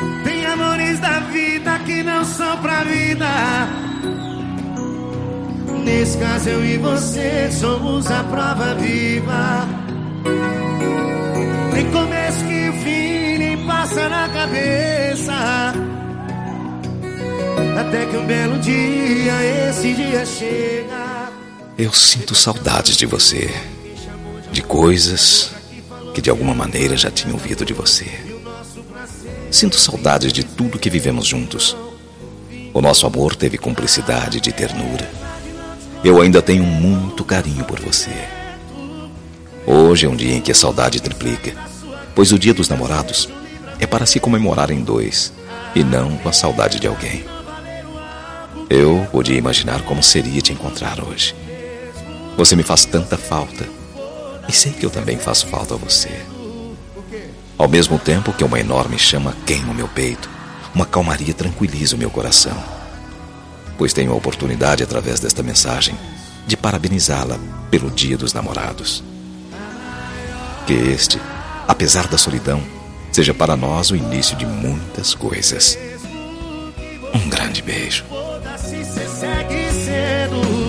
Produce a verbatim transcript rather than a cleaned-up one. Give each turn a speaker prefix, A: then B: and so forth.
A: Tem amores da vida que não são pra vida. Nesse caso eu e você somos a prova viva. Nem começo que o fim nem passa na cabeça. Até que um belo dia, esse dia chega.
B: Eu sinto saudades de você, de coisas que de alguma maneira já tinha ouvido de você. Sinto saudades de tudo que vivemos juntos. O nosso amor teve cumplicidade de ternura. Eu ainda tenho muito carinho por você. Hoje é um dia em que a saudade triplica, pois o Dia dos Namorados é para se comemorar em dois e não com a saudade de alguém. Eu podia imaginar como seria te encontrar hoje. Você me faz tanta falta e sei que eu também faço falta a você. Ao mesmo tempo que uma enorme chama queima o meu peito, uma calmaria tranquiliza o meu coração, pois tenho a oportunidade, através desta mensagem, de parabenizá-la pelo Dia dos Namorados. Que este, apesar da solidão, seja para nós o início de muitas coisas. Um grande beijo.
A: Foda-se, cê segue sendo